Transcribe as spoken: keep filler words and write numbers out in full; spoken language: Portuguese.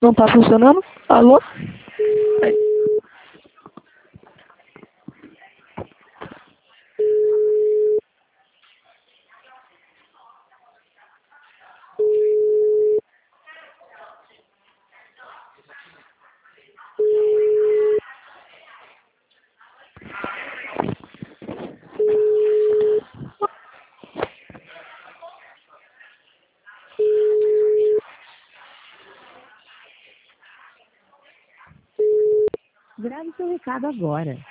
Não tá funcionando? Alô? Aí. Grave seu recado agora.